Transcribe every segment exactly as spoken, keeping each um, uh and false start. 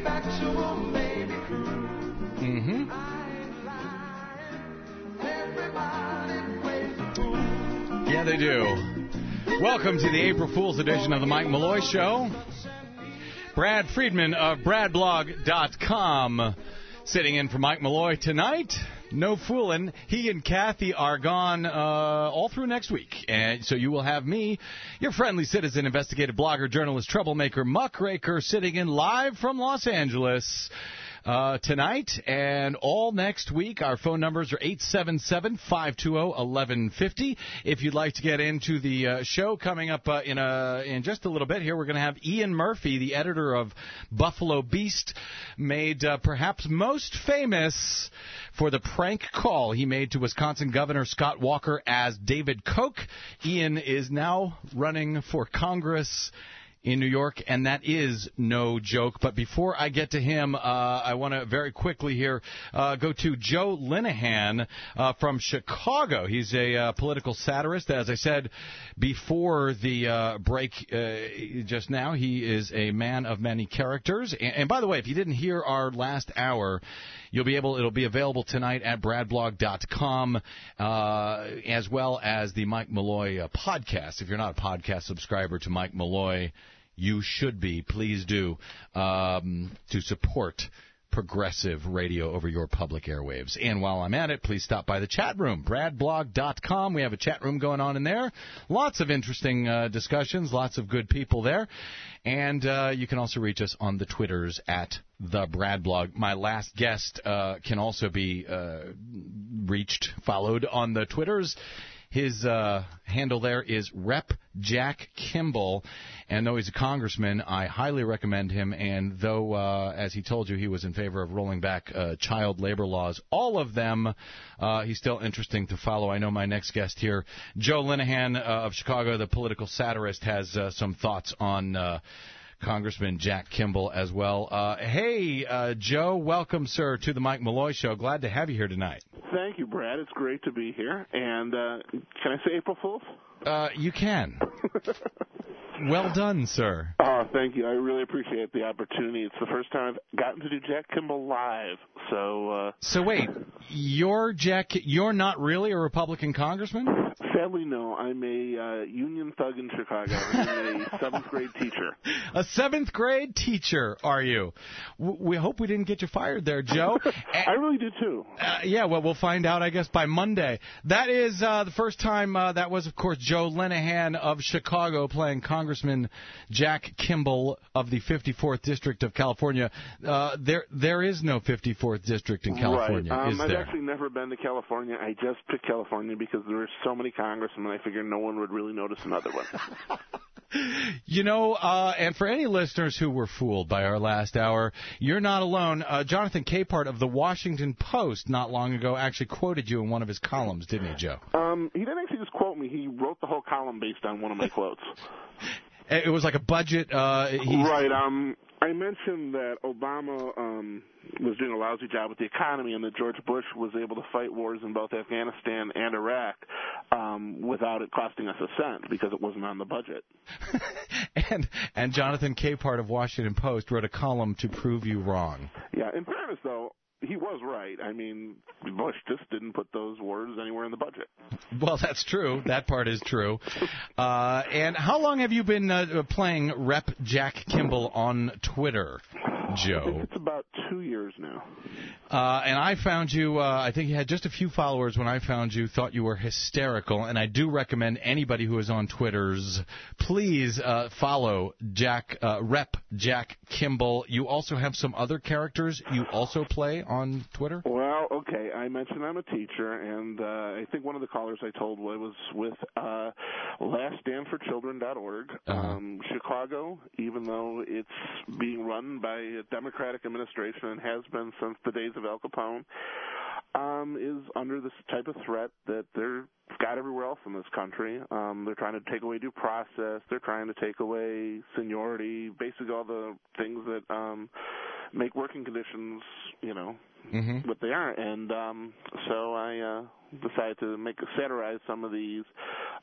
Mm-hmm. Yeah, they do. Welcome to the April Fool's edition of the Mike Malloy Show. Brad Friedman of brad blog dot com sitting in for Mike Malloy tonight. No fooling. He and Kathy are gone uh, all through next week. And so you will have me, your friendly citizen, investigative blogger, journalist, troublemaker, muckraker, sitting in live from Los Angeles uh, tonight and all next week. Our phone numbers are eight seven seven, five two zero, one one five zero. If you'd like to get into the uh, show coming up uh, in a in just a little bit here, we're going to have Ian Murphy, the editor of Buffalo Beast, made uh, perhaps most famous for the prank call he made to Wisconsin Governor Scott Walker as David Koch. Ian is now running for Congress in New York, and that is no joke. But before I get to him, uh, I want to very quickly here uh, go to Joe Linehan uh, from Chicago. He's a uh, political satirist. As I said before the uh, break uh, just now, he is a man of many characters. And, and by the way, if you didn't hear our last hour, you'll be able. It'll be available tonight at brad blog dot com, uh, as well as the Mike Malloy uh, podcast. If you're not a podcast subscriber to Mike Malloy, you should be. Please do, um, to support progressive radio over your public airwaves. And while I'm at it, please stop by the chat room, brad blog dot com. We have a chat room going on in there. Lots of interesting uh, discussions, lots of good people there. And uh, you can also reach us on the Twitters at the Brad Blog. My last guest uh, can also be uh, reached, followed on the Twitters. His uh, handle there is Rep Jack Kimball, and though he's a congressman, I highly recommend him. And though, uh, as he told you, he was in favor of rolling back uh, child labor laws, all of them, uh, he's still interesting to follow. I know my next guest here, Joe Linehan uh, of Chicago, the political satirist, has uh, some thoughts on uh, Congressman Jack Kimball as well. Uh, hey, uh, Joe, welcome, sir, to the Mike Malloy Show. Glad to have you here tonight. Thank you, Brad. It's great to be here. And uh, can I say April Fool's? Uh, you can. Well done, sir. Oh, thank you. I really appreciate the opportunity. It's the first time I've gotten to do Jack Kimball live. So, uh, so wait, you're Jack. You're not really a Republican congressman? Sadly, no. I'm a uh, union thug in Chicago. I'm a seventh grade teacher. A seventh grade teacher, are you? W- we hope we didn't get you fired there, Joe. I really do too. Uh, yeah, well, we'll find out, I guess, by Monday. That is uh, the first time. Uh, that was, of course, Joe Linehan of Chicago playing Congressman Jack Kimball of the fifty-fourth District of California. Uh, there, there is no fifty-fourth District in California, right. um, is I've there? I've actually never been to California. I just picked California because there were so many congressmen. I figured no one would really notice another one. You know, uh, and for any listeners who were fooled by our last hour, you're not alone. Uh, Jonathan Capehart of the Washington Post not long ago actually quoted you in one of his columns, didn't he, Joe? Um, he didn't actually just quote me. He wrote the whole column based on one of my quotes. It was like a budget. Uh, right. Um, I mentioned that Obama um, was doing a lousy job with the economy and that George Bush was able to fight wars in both Afghanistan and Iraq um, without it costing us a cent because it wasn't on the budget. and and Jonathan Capehart of Washington Post wrote a column to prove you wrong. Yeah, in fairness, though, he was right. I mean, Bush just didn't put those wars anywhere in the budget. Well, that's true. That part is true. Uh, and how long have you been uh, playing Rep Jack Kimball on Twitter, Joe? I think it's about two years now. Uh, and I found you, uh, I think you had just a few followers when I found you, thought you were hysterical. And I do recommend anybody who is on Twitters, please uh, follow Jack, uh, Rep Jack Kimball. You also have some other characters you also play on Twitter? Well, okay. I mentioned I'm a teacher, and uh, I think one of the callers I told was with uh, last stand for children dot org. Uh-huh. Um, Chicago, even though it's being run by a Democratic administration and has been since the days of Al Capone, um, is under this type of threat that they're got everywhere else in this country. Um, they're trying to take away due process. They're trying to take away seniority, basically all the things that um, make working conditions, you know, mm-hmm. what they are. And um, so I uh, decided to make satirize some of these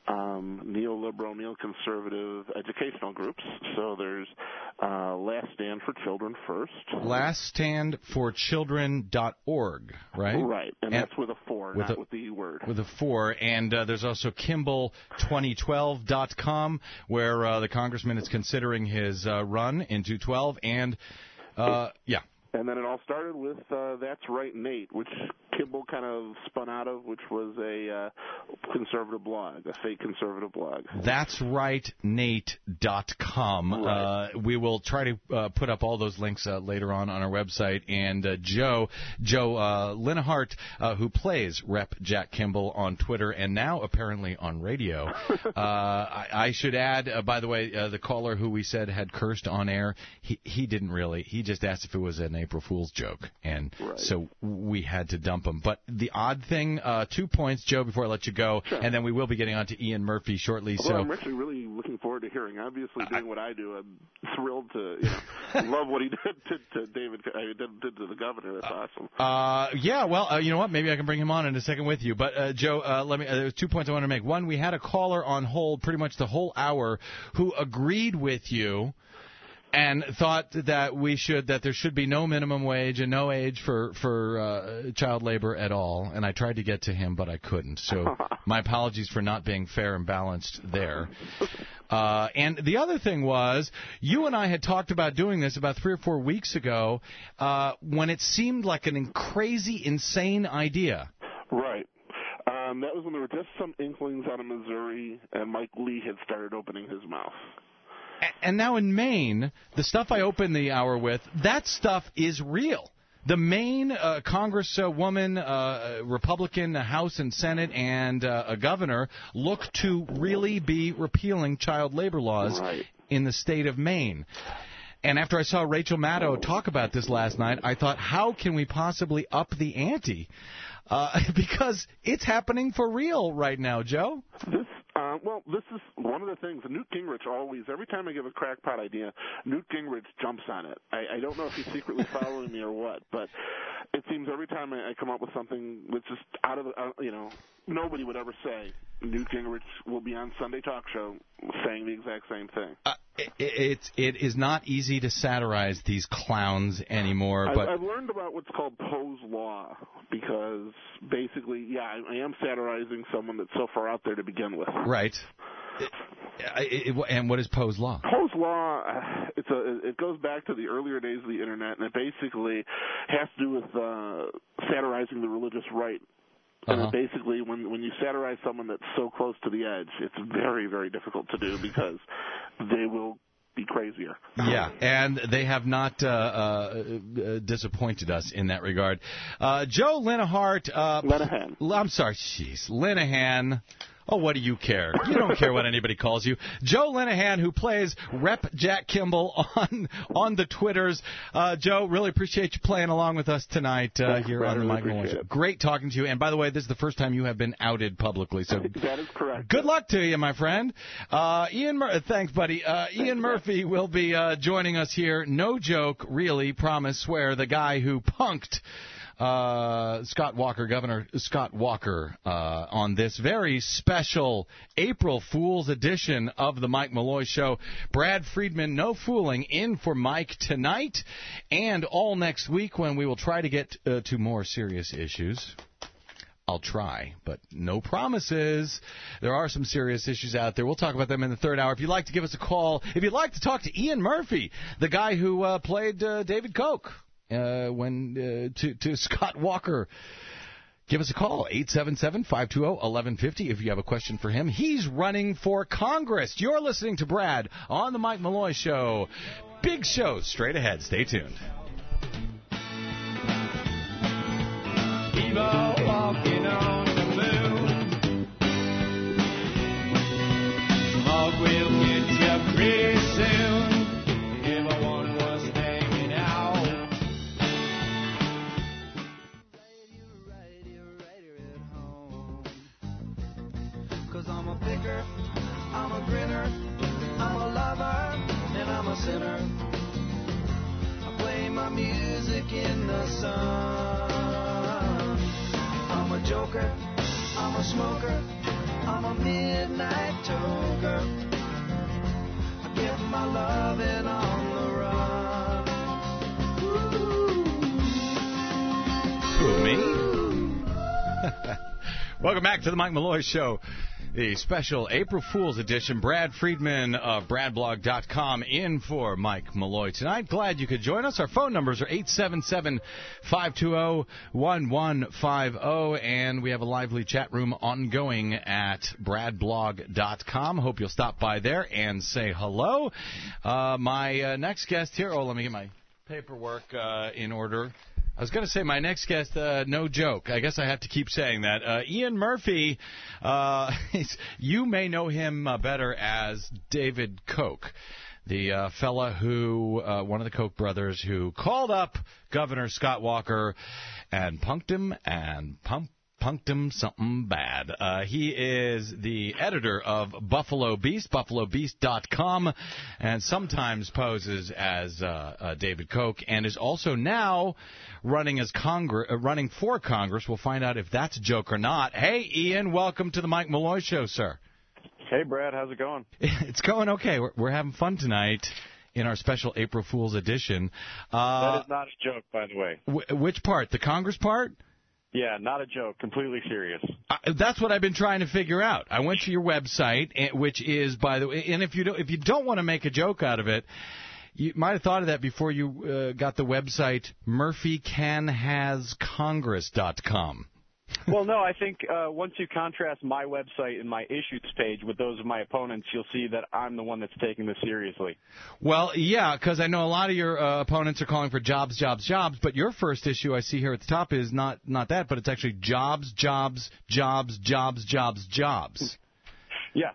um, neoliberal, neoconservative educational groups. So there's uh, Last Stand for Children First. last stand for children dot org, right? Right, and, and that's with a four, with not a, with the word. With a four, and uh, there's also Kimball twenty twelve dot com, where uh, the congressman is considering his uh, run in two twelve, and, uh, yeah. And then it all started with uh, That's Right, Nate, which Kimball kind of spun out of, which was a uh, conservative blog, a fake conservative blog. that's right nate dot com. Right. Uh, we will try to uh, put up all those links uh, later on on our website. And uh, Joe, Joe uh, Linehart, uh, who plays Rep Jack Kimball on Twitter and now apparently on radio. uh, I, I should add, uh, by the way, uh, the caller who we said had cursed on air, he, he didn't really. He just asked if it was an April Fool's joke, and right. so we had to dump him. But the odd thing, uh, two points, Joe, before I let you go, sure. and then we will be getting on to Ian Murphy shortly. Well, so I'm actually really looking forward to hearing. Obviously, doing I, what I do, I'm thrilled to you know, love what he did to, to David, I mean, did, did to the governor. That's awesome. Uh, yeah, well, uh, you know what? Maybe I can bring him on in a second with you. But uh, Joe, uh, let me. Uh, there's two points I want to make. One, we had a caller on hold pretty much the whole hour who agreed with you and thought that we should that there should be no minimum wage and no age for for uh, child labor at all. And I tried to get to him, but I couldn't. So my apologies for not being fair and balanced there. Uh, and the other thing was, you and I had talked about doing this about three or four weeks ago uh, when it seemed like an crazy, insane idea. Right. Um, that was when there were just some inklings out of Missouri, and Mike Lee had started opening his mouth. And now in Maine, the stuff I opened the hour with, that stuff is real. The Maine uh, Congresswoman, uh, Republican House and Senate, and uh, a governor look to really be repealing child labor laws right. in the state of Maine. And after I saw Rachel Maddow talk about this last night, I thought, how can we possibly up the ante? Uh, because it's happening for real right now, Joe. This, uh, well, this is one of the things. Newt Gingrich always, every time I give a crackpot idea, Newt Gingrich jumps on it. I, I don't know if he's secretly following me or what, but it seems every time I, I come up with something that's just out of, uh, you know, nobody would ever say, Newt Gingrich will be on Sunday Talk Show saying the exact same thing. Uh, it, it's it is not easy to satirize these clowns anymore. But I've, I've learned about what's called Poe's Law because basically, yeah, I, I am satirizing someone that's so far out there to begin with. Right. It, it, it, and what is Poe's Law? Poe's Law, it's a, it goes back to the earlier days of the Internet, and it basically has to do with uh, satirizing the religious right. And uh-huh. basically, when when you satirize someone that's so close to the edge, it's very, very difficult to do because they will be crazier. Yeah, and they have not uh, uh, disappointed us in that regard. Uh, Joe Linehart. Uh, Linehan. I'm sorry, jeez, Linehan. Oh, what do you care? You don't care what anybody calls you. Joe Linehan, who plays Rep Jack Kimball on on the Twitters. Uh, Joe, really appreciate you playing along with us tonight uh, Thanks, here Brad, on the really Mike Malone Show. it. Great talking to you. And by the way, this is the first time you have been outed publicly. So that is correct. Good luck to you, my friend. Uh, Ian, Mur- thanks, buddy. Uh, Ian Thanks, Murphy will be uh, joining us here. No joke, really. Promise, swear. The guy who punked Uh, Scott Walker, Governor Scott Walker, uh, on this very special April Fool's edition of the Mike Malloy Show. Brad Friedman, no fooling, in for Mike tonight and all next week when we will try to get uh, to more serious issues. I'll try, but no promises. There are some serious issues out there. We'll talk about them in the third hour. If you'd like to give us a call, if you'd like to talk to Ian Murphy, the guy who uh, played uh, David Koch, Uh, when uh, to, to Scott Walker, give us a call, eight seven seven, five two zero, one one five zero if you have a question for him. He's running for Congress. You're listening to Brad on the Mike Malloy Show. Big show straight ahead. Stay tuned. People walking on the moon. Smoke will get you pretty soon. Everyone was hanging out. Cause I'm a picker, I'm a grinner, I'm a lover, and I'm a sinner. I play my music in the sun. I'm a joker, I'm a smoker, I'm a midnight toker. I get my loving on the run. Who, me? Welcome back to the Mike Malloy Show, the special April Fool's edition. Brad Friedman of brad blog dot com in for Mike Malloy tonight. Glad you could join us. Our phone numbers are eight seven seven, five two zero, one one five zero, and we have a lively chat room ongoing at brad blog dot com. Hope you'll stop by there and say hello. Uh, my uh, next guest here, oh, let me get my paperwork uh, in order. I was going to say my next guest, uh, no joke. I guess I have to keep saying that. Uh, Ian Murphy, uh, you may know him uh, better as David Koch, the uh, fella who, uh, one of the Koch brothers, who called up Governor Scott Walker and punked him and pumped. Punked him something bad. Uh, he is the editor of Buffalo Beast, buffalo beast dot com, and sometimes poses as uh, uh, David Koch, and is also now running as Congress, uh, running for Congress. We'll find out if that's a joke or not. Hey, Ian, welcome to the Mike Malloy Show, sir. Hey, Brad, how's it going? It's going okay. We're, we're having fun tonight in our special April Fool's edition. Uh, that is not a joke, by the way. W- which part? The Congress part? Yeah, not a joke. Completely serious. Uh, that's what I've been trying to figure out. I went to your website, which is, by the way, and if you don't, if you don't want to make a joke out of it, you might have thought of that before you uh, got the website murphy can has congress dot com. Well, no, I think uh, once you contrast my website and my issues page with those of my opponents, you'll see that I'm the one that's taking this seriously. Well, yeah, because I know a lot of your uh, opponents are calling for jobs, jobs, jobs, but your first issue I see here at the top is not, not that, but it's actually jobs, jobs, jobs, jobs, jobs, jobs. Yeah.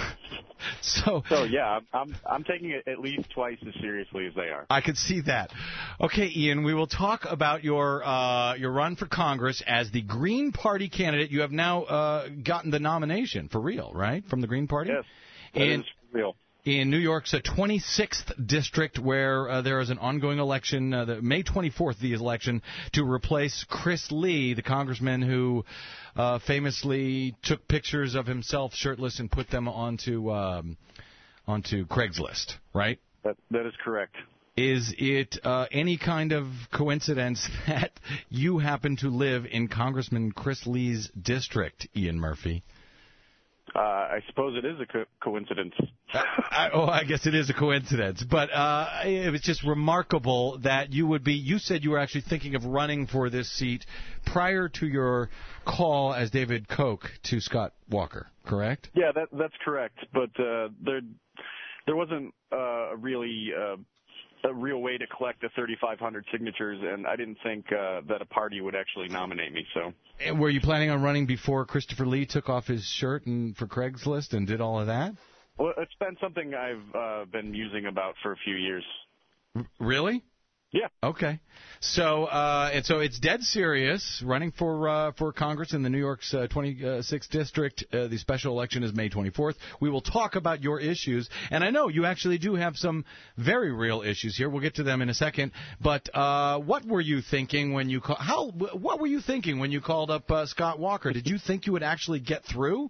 So, so yeah, I'm I'm taking it at least twice as seriously as they are. I could see that. Okay, Ian, we will talk about your uh, your run for Congress as the Green Party candidate. You have now uh, gotten the nomination for real, right, from the Green Party? Yes, that and, is real. In New York's uh, twenty-sixth district, where uh, there is an ongoing election, uh, the May twenty-fourth, the election to replace Chris Lee, the congressman who uh, famously took pictures of himself shirtless and put them onto um, onto Craigslist, right? That that is correct. Is it uh, any kind of coincidence that you happen to live in Congressman Chris Lee's district, Ian Murphy? Uh, I suppose it is a co- coincidence. I, oh, I guess it is a coincidence. But uh, it was just remarkable that you would be, you said you were actually thinking of running for this seat prior to your call as David Koch to Scott Walker, correct? Yeah, that, that's correct. But uh, there there wasn't uh, really uh, a real way to collect the thirty-five hundred signatures, and I didn't think uh, that a party would actually nominate me. So, and were you planning on running before Christopher Lee took off his shirt and for Craigslist and did all of that? Well, it's been something I've uh, been musing about for a few years. Really? Yeah. Okay. So, uh, and so it's dead serious. Running for uh, for Congress in the New York's uh, twenty-sixth district. Uh, the special election is May twenty-fourth. We will talk about your issues, and I know you actually do have some very real issues here. We'll get to them in a second. But uh, what were you thinking when you call, how? What were you thinking when you called up uh, Scott Walker? Did you think you would actually get through?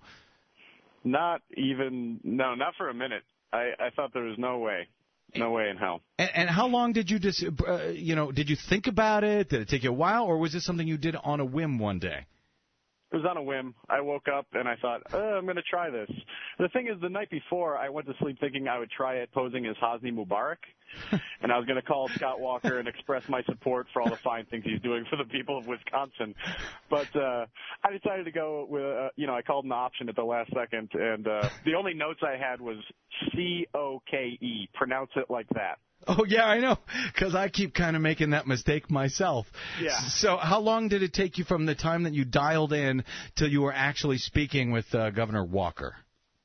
Not even. No, not for a minute. I, I thought there was no way. No way in hell. And, and how long did you just, uh, you know, did you think about it? Did it take you a while, or was this something you did on a whim one day? It was on a whim. I woke up and I thought, oh, I'm going to try this. The thing is, the night before, I went to sleep thinking I would try it posing as Hosni Mubarak, and I was going to call Scott Walker and express my support for all the fine things he's doing for the people of Wisconsin. But uh, I decided to go with, uh, you know, I called an option at the last second, and uh, the only notes I had was C O K E. Pronounce it like that. Oh, yeah, I know, because I keep kind of making that mistake myself. Yeah. So how long did it take you from the time that you dialed in till you were actually speaking with uh, Governor Walker?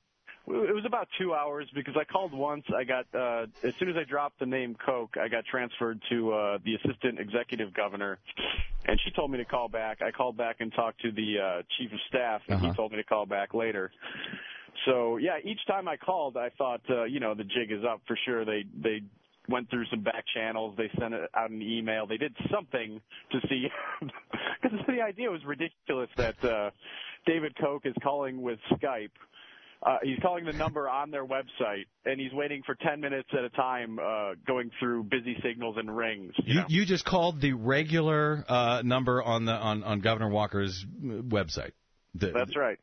It was about two hours because I called once. I got uh, as soon as I dropped the name Koch, I got transferred to uh, the assistant executive governor, and she told me to call back. I called back and talked to the uh, chief of staff, and uh-huh. he told me to call back later. So, yeah, each time I called, I thought, uh, you know, the jig is up for sure. They they went through some back channels. They sent out an email. They did something to see, because the idea was ridiculous that uh, David Koch is calling with Skype. Uh, he's calling the number on their website, and he's waiting for ten minutes at a time, uh, going through busy signals and rings. You, You, know? you just called the regular uh, number on the on, on Governor Walker's website. The, That's right.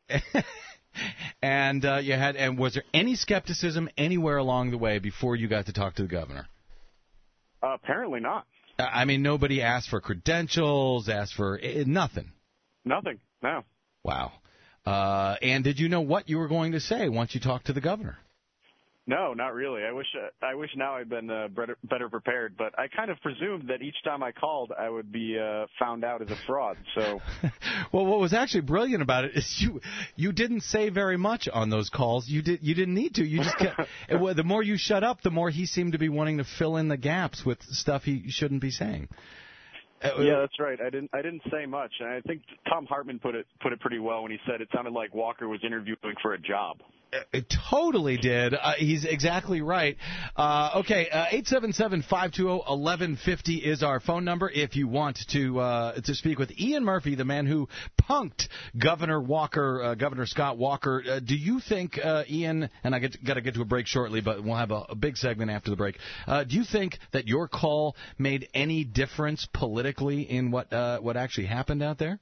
and uh, you had and was there any skepticism anywhere along the way before you got to talk to the governor? Uh, apparently not. I mean, nobody asked for credentials, asked for uh, nothing. Nothing. No. Wow. Uh, and did you know what you were going to say once you talked to the governor? No, not really. I wish uh, I wish now I'd been uh, better, better prepared, but I kind of presumed that each time I called, I would be uh, found out as a fraud. So, well, what was actually brilliant about it is you you didn't say very much on those calls. You did you didn't need to. You just kept, it, well, the more you shut up, the more he seemed to be wanting to fill in the gaps with stuff he shouldn't be saying. Yeah, that's right. I didn't I didn't say much, and I think Tom Hartman put it put it pretty well when he said it sounded like Walker was interviewing for a job. It totally did. Uh, he's exactly right. Uh, okay, uh, eight seven seven, five two zero, one one five zero is our phone number if you want to uh, to speak with Ian Murphy, the man who punked Governor Walker, uh, Governor Scott Walker. Uh, do you think, uh, Ian, and I get got to get to a break shortly, but we'll have a, a big segment after the break. Uh, do you think that your call made any difference politically in what uh, what actually happened out there?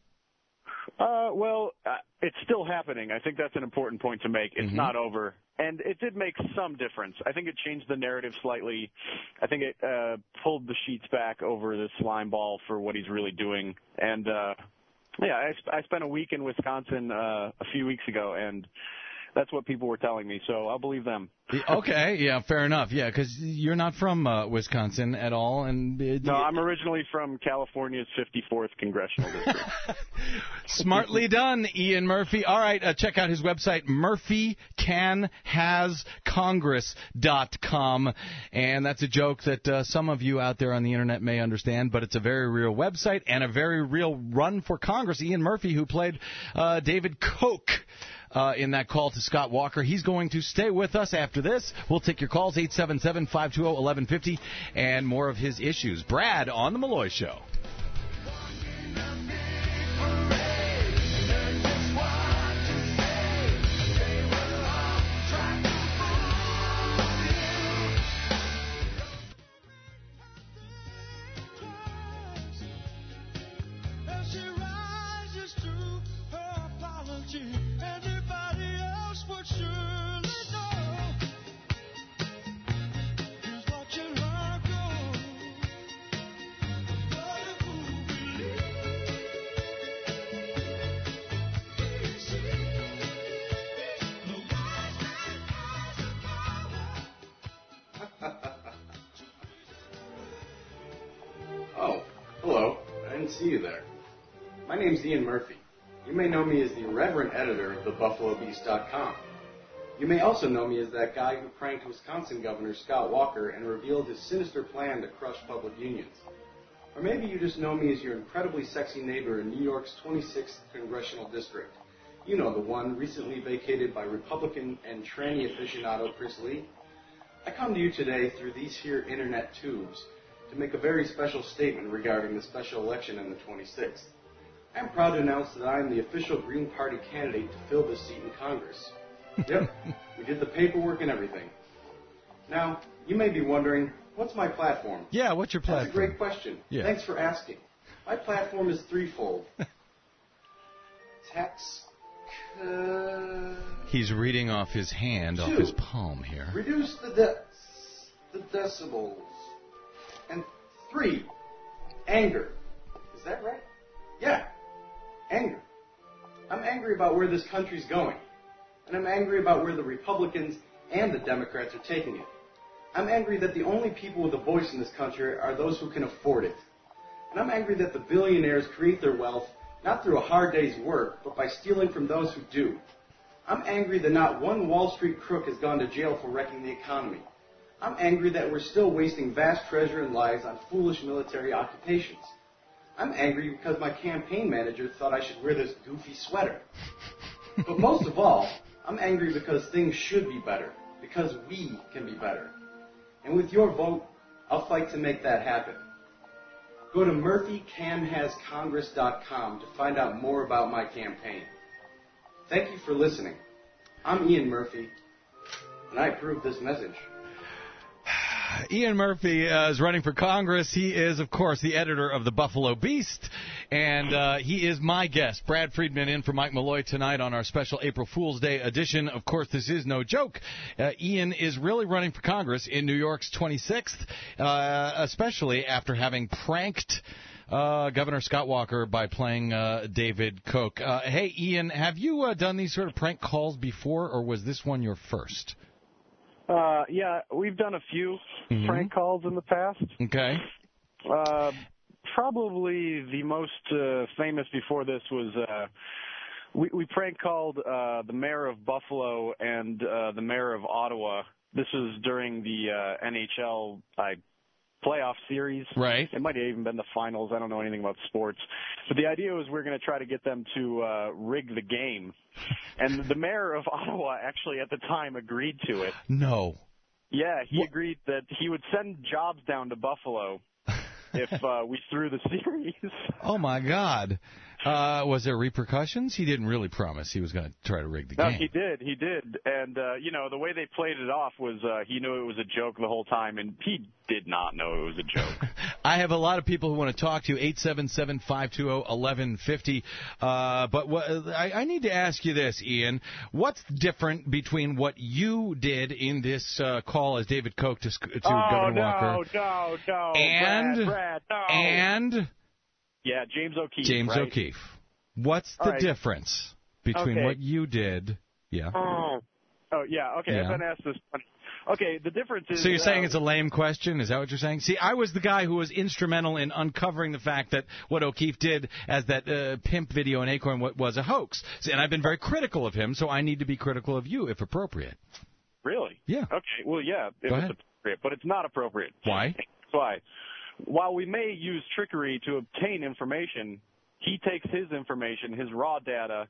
Uh, well, uh, it's still happening. I think that's an important point to make. It's mm-hmm. not over. And it did make some difference. I think it changed the narrative slightly. I think it uh, pulled the sheets back over the slime ball for what he's really doing. And, uh, yeah, I, sp- I spent a week in Wisconsin uh, a few weeks ago, and that's what people were telling me, so I'll believe them. Okay, yeah, fair enough. Yeah, because you're not from uh, Wisconsin at all, and uh, no, I'm originally from California's fifty-fourth congressional district. Smartly done, Ian Murphy. All right, uh, check out his website, murphy can has congress dot com, and that's a joke that uh, some of you out there on the internet may understand, but it's a very real website and a very real run for Congress. Ian Murphy, who played uh, David Koch. Uh, in that call to Scott Walker. He's going to stay with us after this. We'll take your calls, eight seven seven, five two zero, one one five zero, and more of his issues. Brad on The Malloy Show. See you there. My name's Ian Murphy. You may know me as the irreverent editor of the Buffalo Beast dot com. You may also know me as that guy who pranked Wisconsin Governor Scott Walker and revealed his sinister plan to crush public unions. Or maybe you just know me as your incredibly sexy neighbor in New York's twenty-sixth Congressional District. You know, the one recently vacated by Republican and tranny aficionado Chris Lee. I come to you today through these here internet tubes to make a very special statement regarding the special election on the twenty-sixth. I am proud to announce that I am the official Green Party candidate to fill this seat in Congress. Yep, we did the paperwork and everything. Now, you may be wondering, what's my platform? Yeah, what's your platform? That's a great question. Yeah. Thanks for asking. My platform is threefold. Tax... Uh, He's reading off his hand, two, off his palm here. Reduce the, de- the decibels. And three, anger. Is that right? Yeah, anger. I'm angry about where this country's going. And I'm angry about where the Republicans and the Democrats are taking it. I'm angry that the only people with a voice in this country are those who can afford it. And I'm angry that the billionaires create their wealth not through a hard day's work, but by stealing from those who do. I'm angry that not one Wall Street crook has gone to jail for wrecking the economy. I'm angry that we're still wasting vast treasure and lives on foolish military occupations. I'm angry because my campaign manager thought I should wear this goofy sweater. But most of all, I'm angry because things should be better, because we can be better. And with your vote, I'll fight to make that happen. Go to murphy can has congress dot com to find out more about my campaign. Thank you for listening. I'm Ian Murphy, and I approve this message. Ian Murphy uh, is running for Congress. He is, of course, the editor of the Buffalo Beast, and uh, he is my guest. Brad Friedman in for Mike Malloy tonight on our special April Fool's Day edition. Of course, this is no joke. Uh, Ian is really running for Congress in New York's twenty-sixth, uh, especially after having pranked uh, Governor Scott Walker by playing uh, David Koch. Uh, hey, Ian, have you uh, done these sort of prank calls before, or was this one your first? Uh, yeah, we've done a few mm-hmm. prank calls in the past. Okay. Uh, probably the most uh, famous before this was uh, we, we prank called uh, the mayor of Buffalo and uh, the mayor of Ottawa. This was during the uh, N H L I, playoff series. Right. It might have even been the finals. I don't know anything about sports. But the idea was we we're going to try to get them to uh, rig the game. And the mayor of Ottawa actually at the time agreed to it. No. Yeah, he what? agreed that he would send jobs down to Buffalo if uh, we threw the series. Oh, my God. Uh, was there repercussions? He didn't really promise he was going to try to rig the no, game. he did. He did. And, uh, you know, the way they played it off was uh, he knew it was a joke the whole time, and he did not know it was a joke. I have a lot of people who want to talk to you, eight seven seven, five two zero, one one five zero. Uh, but what, I, I need to ask you this, Ian. What's different between what you did in this uh, call as David Koch to, to oh, Governor no, Walker? no, no, and, Brad, Brad, no. And? Yeah, James O'Keefe, James right? O'Keefe. What's the right. difference between okay. what you did? Yeah. Oh, oh yeah. Okay, yeah. I've been asked this. Okay, the difference is. So you're uh, saying it's a lame question? Is that what you're saying? See, I was the guy who was instrumental in uncovering the fact that what O'Keefe did as that uh, pimp video in Acorn was a hoax. And I've been very critical of him, so I need to be critical of you if appropriate. Really? Yeah. Okay. Well, yeah, if Go it's ahead. appropriate, but it's not appropriate. Why? Why? While we may use trickery to obtain information, he takes his information, his raw data,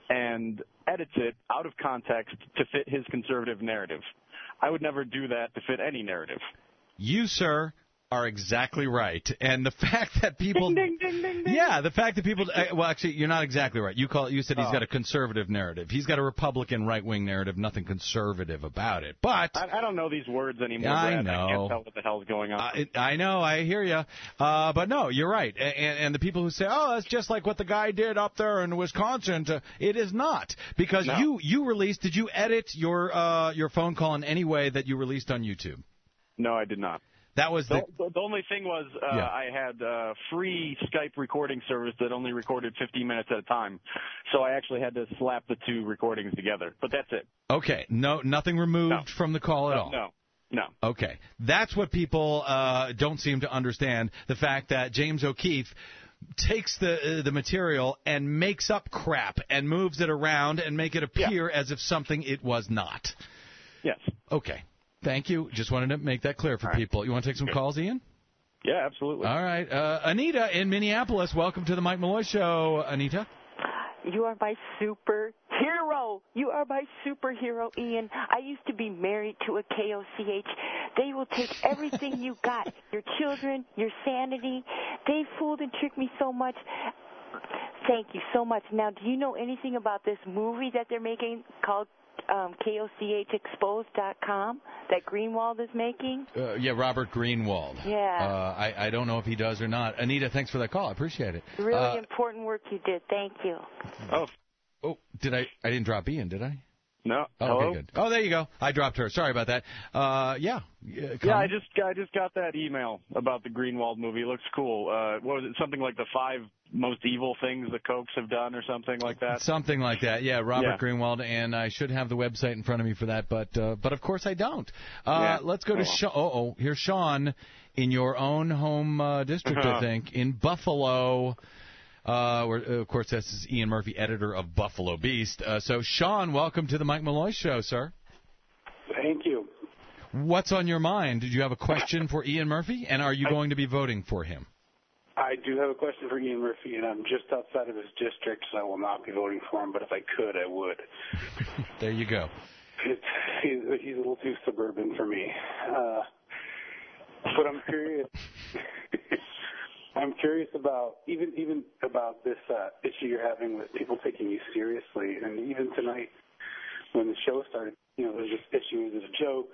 and edits it out of context to fit his conservative narrative. I would never do that to fit any narrative. You, sir, are exactly right. And the fact that people... Ding, ding, ding, ding, ding. Yeah, the fact that people... Uh, well, actually, you're not exactly right. You call. You said he's oh. got a conservative narrative. He's got a Republican right-wing narrative, nothing conservative about it. But... I, I don't know these words anymore, I Brad. know. I can't tell what the hell's going on. I, I know, I hear you. Uh, but no, you're right. And, and the people who say, oh, that's just like what the guy did up there in Wisconsin, to, it is not. Because no. you, you released... Did you edit your, uh, your phone call in any way that you released on YouTube? No, I did not. That was the... The, the only thing was uh, yeah. I had a free Skype recording service that only recorded fifteen minutes at a time, so I actually had to slap the two recordings together. But that's it. Okay, no, nothing removed no. from the call at no, all? No, no. Okay, that's what people uh, don't seem to understand, the fact that James O'Keefe takes the uh, the material and makes up crap and moves it around and make it appear yeah. as if something it was not. Yes. Okay. Thank you. Just wanted to make that clear for All people. Right. You want to take some Good. calls, Ian? Yeah, absolutely. All right. Uh, Anita in Minneapolis, welcome to the Mike Malloy Show. Anita? You are my superhero. You are my superhero, Ian. I used to be married to a K O C H. They will take everything you got, your children, your sanity. They fooled and tricked me so much. Thank you so much. Now, do you know anything about this movie that they're making called Um, K O C H exposed dot com that Greenwald is making? Uh, yeah, Robert Greenwald. Yeah. Uh, I, I don't know if he does or not. Anita, thanks for that call. I appreciate it. Really uh, important work you did. Thank you. Oh. Oh, did I? I didn't drop Ian, did I? No. Oh, Hello? okay, good. Oh, there you go. I dropped her. Sorry about that. Uh, yeah. Yeah, yeah, I just I just got that email about the Greenwald movie. It looks cool. Uh, what was it? Something like the five most evil things the Kochs have done, or something like that. Something like that. Yeah, Robert yeah. Greenwald, and I should have the website in front of me for that, but uh, but of course I don't. Uh, yeah. Let's go to oh. Sean. Oh, here's Sean in your own home uh, district, I think, in Buffalo. Uh, where, of course, this is Ian Murphy, editor of Buffalo Beast. Uh, so, Sean, welcome to the Mike Malloy Show, sir. Thank you. What's on your mind? Did you have a question for Ian Murphy, and are you going to be voting for him? I do have a question for Ian Murphy, and I'm just outside of his district, so I will not be voting for him, but if I could, I would. There you go. It's, he's, he's a little too suburban for me. Uh, but I'm curious. I'm curious curious about even even about this uh, issue you're having with people taking you seriously, and even tonight when the show started, you know, there's this issue, there's a joke,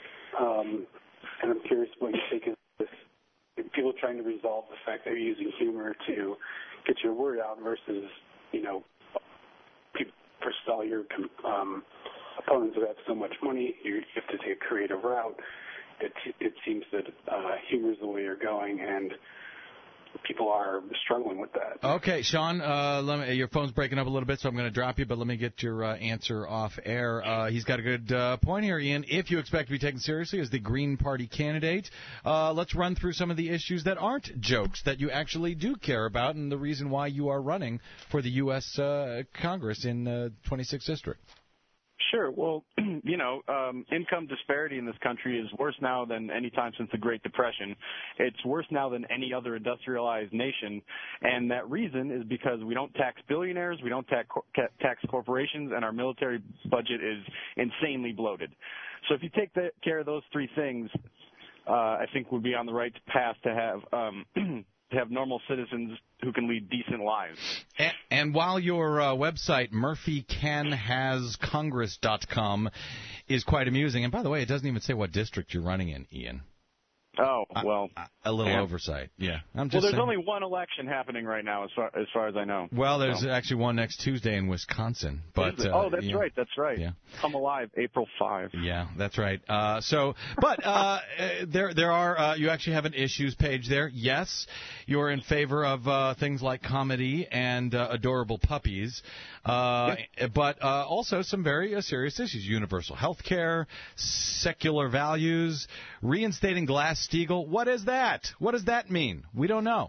um, and I'm curious what you think of this. People trying to resolve the fact that you're using humor to get your word out versus, you know, people, first of all, your um, opponents who have so much money, you have to take a creative route. It, it seems that uh, humor is the way you're going, and people are struggling with that. Okay, Sean, uh, let me, your phone's breaking up a little bit, so I'm going to drop you, but let me get your uh, answer off air. Uh, he's got a good uh, point here, Ian. If you expect to be taken seriously as the Green Party candidate, uh, let's run through some of the issues that aren't jokes, that you actually do care about, and the reason why you are running for the U S Uh, Congress in uh, twenty-sixth District. Sure. Well, you know, um, income disparity in this country is worse now than any time since the Great Depression. It's worse now than any other industrialized nation, and that reason is because we don't tax billionaires, we don't tax, tax corporations, and our military budget is insanely bloated. So if you take the, care of those three things, uh, I think we'd be on the right path to have um, to have normal citizens who can lead decent lives. And, and while your uh, website, Murphy Can Has Congress dot com, is quite amusing, and by the way, it doesn't even say what district you're running in, Ian. Oh, well. Uh, a little yeah. oversight, yeah. I'm just well, there's saying. only one election happening right now, as far as, far as I know. Well, there's so. actually one next Tuesday in Wisconsin. But uh, Oh, that's yeah. right, that's right. Yeah. Come Alive, April fifth. Yeah, that's right. Uh, so, but uh, there there are, uh, you actually have an issues page there. Yes, you're in favor of uh, things like comedy and uh, adorable puppies, uh, yeah. but uh, also some very uh, serious issues. Universal health care, secular values, reinstating Glass-Steagall. What is that? What does that mean? We don't know.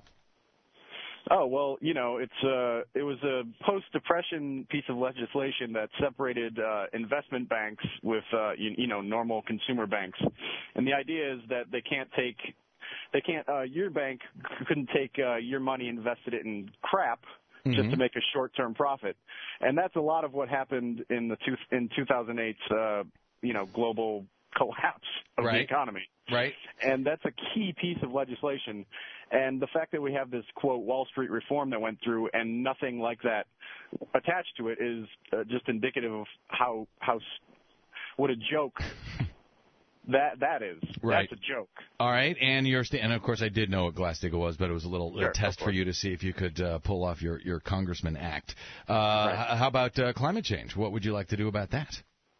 Oh, well, you know, it's uh, it was a post-depression piece of legislation that separated uh, investment banks with, uh, you, you know, normal consumer banks. And the idea is that they can't take, they can't, uh, your bank couldn't take uh, your money and invested it in crap mm-hmm. just to make a short-term profit. And that's a lot of what happened in the two, in two thousand eight's, uh, you know, global collapse of right. the economy. Right. And that's a key piece of legislation. And the fact that we have this, quote, Wall Street reform that went through and nothing like that attached to it is uh, just indicative of how, how, what a joke that that is. Right. That's a joke. All right. And you're, st- and of course I did know what Glass-Steagall was, but it was a little sure, a test for you to see if you could uh, pull off your, your Congressman act. Uh, right. h- how about uh, climate change? What would you like to do about that?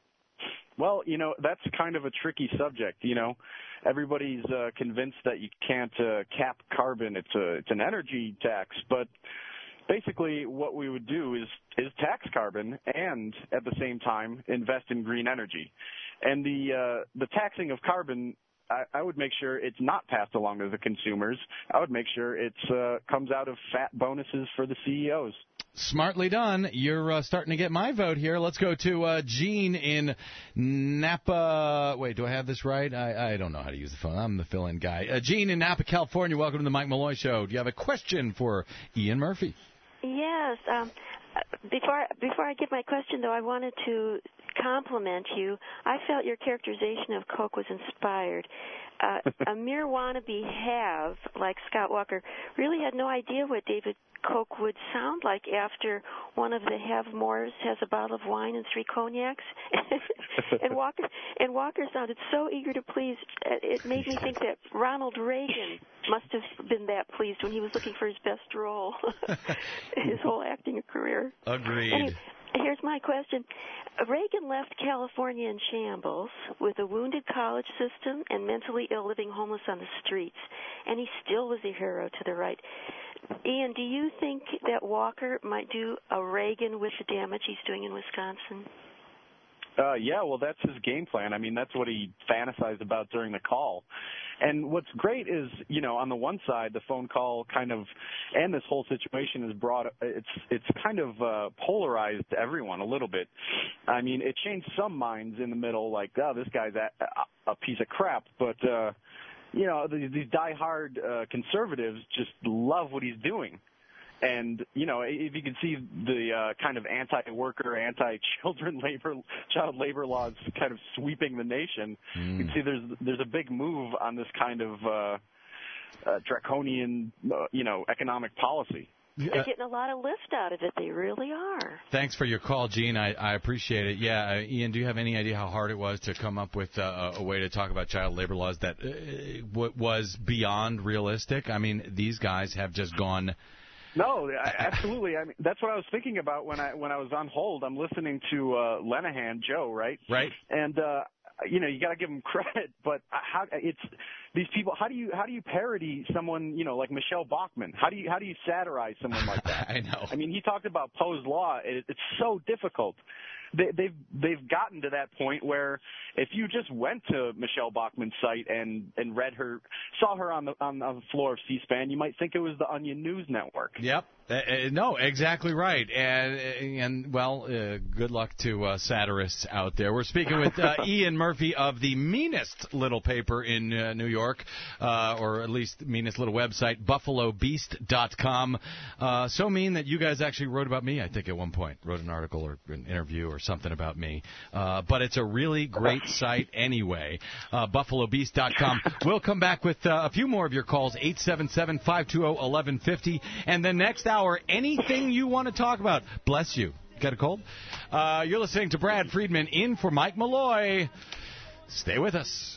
Well, you know, that's kind of a tricky subject, you know. Everybody's uh, convinced that you can't uh, cap carbon. It's a it's an energy tax, but basically what we would do is is tax carbon and at the same time invest in green energy. And the uh, the taxing of carbon, I, I would make sure it's not passed along to the consumers. I would make sure it uh, comes out of fat bonuses for the C E Os. Smartly done. You're uh, starting to get my vote here. Let's go to uh, Gene in Napa. Wait, do I have this right? I, I don't know how to use the phone. I'm the fill-in guy. Uh, Gene in Napa, California. Welcome to the Mike Malloy Show. Do you have a question for Ian Murphy? Yes. Um, before before I give my question, though, I wanted to compliment you. I felt your characterization of Coke was inspired. Uh, a mere wannabe have, like Scott Walker, really had no idea what David Koch would sound like after one of the have-mores has a bottle of wine and three cognacs. and Walker and Walker sounded so eager to please, it made me think that Ronald Reagan must have been that pleased when he was looking for his best role, his whole acting career. Agreed. Anyway, here's my question. Reagan left California in shambles with a wounded college system and mentally ill living homeless on the streets, and he still was a hero to the right. Ian, do you think that Walker might do a Reagan with the damage he's doing in Wisconsin? Uh, yeah, well, that's his game plan. I mean, that's what he fantasized about during the call. And what's great is, you know, on the one side, the phone call kind of, and this whole situation is brought, it's it's kind of uh, polarized everyone a little bit. I mean, it changed some minds in the middle, like, oh, this guy's a, a piece of crap. But, uh, you know, these, these die-hard uh, conservatives just love what he's doing. And, you know, if you can see the uh, kind of anti-worker, anti-children labor, child labor laws kind of sweeping the nation, mm. you can see there's there's a big move on this kind of uh, uh, draconian, uh, you know, economic policy. They're getting a lot of lift out of it. They really are. Thanks for your call, Gene. I, I appreciate it. Yeah, uh, Ian, do you have any idea how hard it was to come up with uh, a way to talk about child labor laws that uh, w- was beyond realistic? I mean, these guys have just gone. No, I, absolutely. I mean, that's what I was thinking about when I when I was on hold. I'm listening to uh, Lenahan, Joe, right? Right. And uh, you know, you got to give him credit, but how it's these people? How do you how do you parody someone, you know, like Michelle Bachmann? How do you how do you satirize someone like that? I know. I mean, he talked about Poe's law. It, it's so difficult. They, they've they've gotten to that point where if you just went to Michelle Bachmann's site and and read her, saw her on the on the floor of C-SPAN, you might think it was the Onion News Network. Yep. Uh, uh, no, exactly right. And, and well, uh, good luck to uh, satirists out there. We're speaking with uh, Ian Murphy of the meanest little paper in uh, New York, uh, or at least the meanest little website, buffalo beast dot com. Uh, so mean that you guys actually wrote about me, I think, at one point. Wrote an article or an interview or something about me. Uh, but it's a really great site anyway, uh, buffalo beast dot com. We'll come back with uh, a few more of your calls, eight seven seven, five two zero, one one five zero. And then next hour, anything you want to talk about. Bless you. Got a cold? Uh, you're listening to Brad Friedman in for Mike Malloy. Stay with us.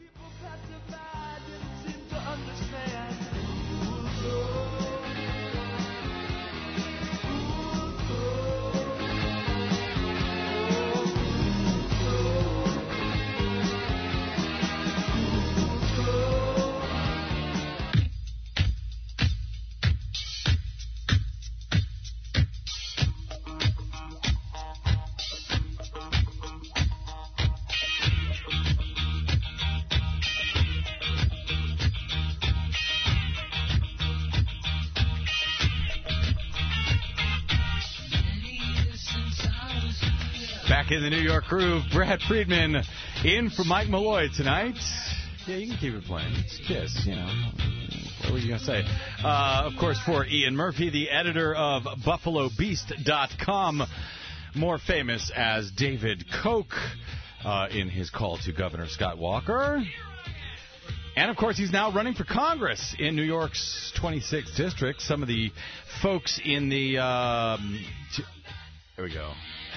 Back in the New York groove, Brad Friedman in for Mike Malloy tonight. Yeah, you can keep it playing. It's Kiss, you know. What were you going to say? Uh, of course, for Ian Murphy, the editor of buffalo beast dot com, more famous as David Koch uh, in his call to Governor Scott Walker. And, of course, he's now running for Congress in New York's twenty-sixth district. Some of the folks in the... Um, t- there we go.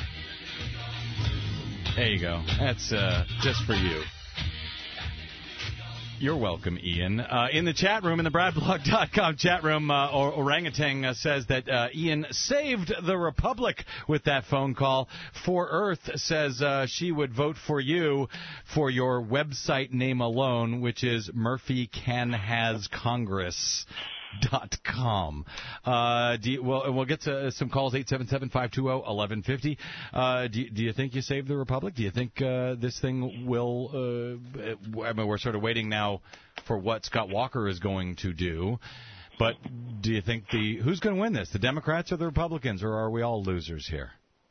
There you go. That's uh, just for you. You're welcome, Ian. Uh, in the chat room, in the brad blog dot com chat room, uh, or Orangutan uh, says that uh, Ian saved the Republic with that phone call. For Earth says uh, she would vote for you for your website name alone, which is Murphy Can Has Congress. Dot com. Uh, do you, well, we'll get to some calls, eight seven seven, five two zero, one one five zero. Uh, do, do you think you saved the Republic? Do you think uh, this thing will, uh, I mean, we're sort of waiting now for what Scott Walker is going to do, but do you think the, who's going to win this, the Democrats or the Republicans, or are we all losers here?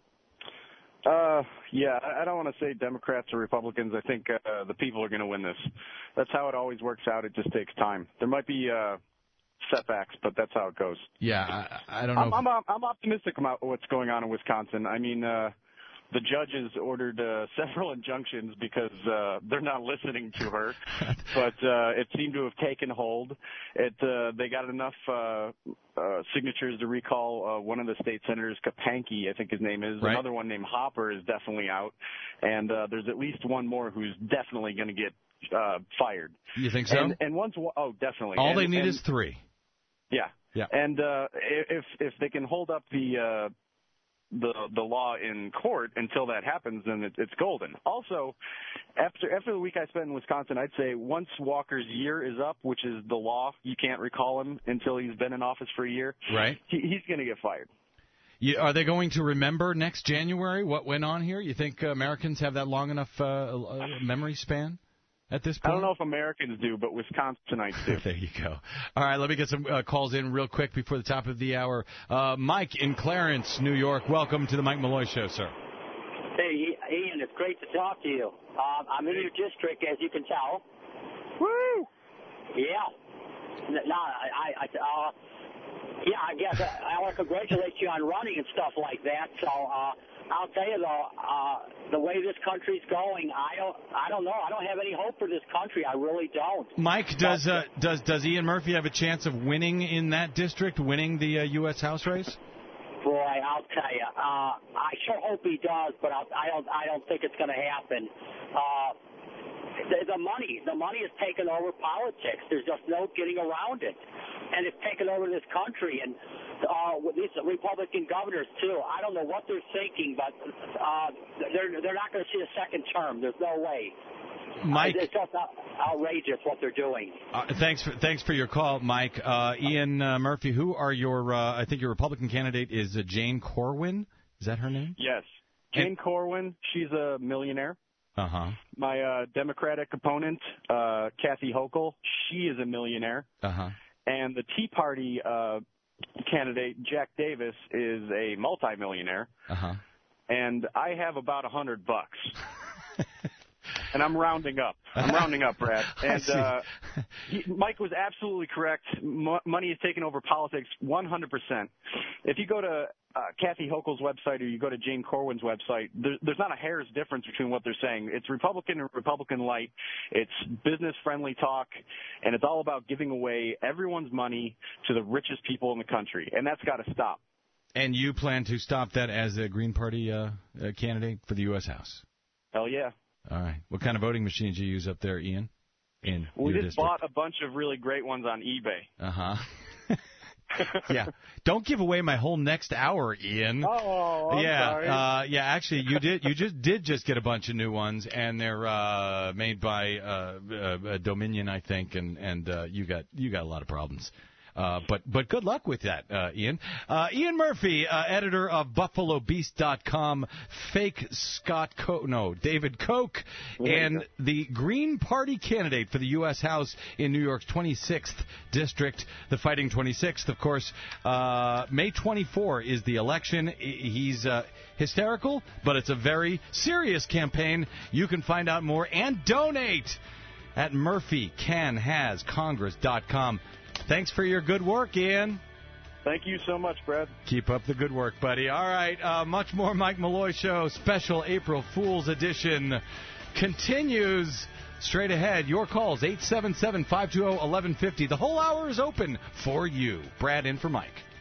Uh, yeah, I don't want to say Democrats or Republicans. I think uh, the people are going to win this. That's how it always works out. It just takes time. There might be... Uh, setbacks, but that's how it goes. Yeah, I, I don't know. I'm, I'm, I'm optimistic about what's going on in Wisconsin. I mean, uh, the judges ordered uh, several injunctions because uh, they're not listening to her, but uh, it seemed to have taken hold. It uh, they got enough uh, uh, signatures to recall uh, one of the state senators, Kapanke, I think his name is. Right. Another one named Hopper is definitely out, and uh, there's at least one more who's definitely going to get uh, fired. You think so? And, and once, oh, definitely. All and, they need and, is three. Yeah. Yeah. And uh, if if they can hold up the uh, the the law in court until that happens, then it, it's golden. Also, after after the week I spent in Wisconsin, I'd say once Walker's year is up, which is the law, you can't recall him until he's been in office for a year. Right. He, he's going to get fired. You, are they going to remember next January what went on here? You think uh, Americans have that long enough uh, memory span? At this point? I don't know if Americans do, but Wisconsinites do. There you go. All right, let me get some uh, calls in real quick before the top of the hour. Uh, Mike in Clarence, New York. Welcome to the Mike Malloy Show, sir. Hey, Ian, it's great to talk to you. Uh, I'm in your district, as you can tell. Woo! Yeah. No, I, I, uh, yeah, I guess I, I want to congratulate you on running and stuff like that. So, uh, I'll tell you though, uh, the way this country's going, I don't, I don't know. I don't have any hope for this country. I really don't. Mike, does uh, does does Ian Murphy have a chance of winning in that district, winning the uh, U S House race? Boy, I'll tell you, uh, I sure hope he does, but I'll, I don't, I don't think it's going to happen. Uh, the, the money, the money has taken over politics. There's just no getting around it, and it's taken over this country. And uh, with these Republican governors too, I don't know what they're thinking, but uh, they're they're not going to see a second term. There's no way. Mike, it's just outrageous what they're doing. Uh, thanks for thanks for your call, Mike. Uh, Ian uh, Murphy, who are your? Uh, I think your Republican candidate is uh, Jane Corwin. Is that her name? Yes, Jane and- Corwin. She's a millionaire. Uh huh. My uh, Democratic opponent, uh, Kathy Hochul, she is a millionaire. Uh huh. And the Tea Party uh, candidate, Jack Davis, is a multimillionaire. Uh huh. And I have about a hundred bucks. And I'm rounding up. I'm rounding up, Brad. And uh, he, Mike was absolutely correct. Mo- money is taking over politics one hundred percent. If you go to uh, Kathy Hochul's website or you go to Jane Corwin's website, there, there's not a hair's difference between what they're saying. It's Republican and Republican light. It's business-friendly talk, and it's all about giving away everyone's money to the richest people in the country, and that's got to stop. And you plan to stop that as a Green Party uh, uh, candidate for the U S House? Hell yeah. All right. What kind of voting machines do you use up there, Ian? In we your just district? bought a bunch of really great ones on eBay. Uh-huh. Yeah. Don't give away my whole next hour, Ian. Oh, I'm yeah, sorry. Uh, yeah. Actually, you did. You just did just get a bunch of new ones, and they're uh, made by uh, uh, Dominion, I think, and and uh, you got you got a lot of problems. Uh, but but good luck with that, uh, Ian. Uh, Ian Murphy, uh, editor of Buffalo Beast dot com, fake Scott Koch, no, David Koch, and the Green Party candidate for the U S House in New York's twenty-sixth district, the Fighting twenty-sixth, of course. Uh, May twenty-fourth is the election. He's uh, hysterical, but it's a very serious campaign. You can find out more and donate at Murphy Can Has Congress dot com. Thanks for your good work, Ian. Thank you so much, Brad. Keep up the good work, buddy. All right, uh, much more Mike Malloy Show special April Fool's edition continues straight ahead. Your calls, eight seven seven, five two zero, one one five zero. The whole hour is open for you. Brad in for Mike.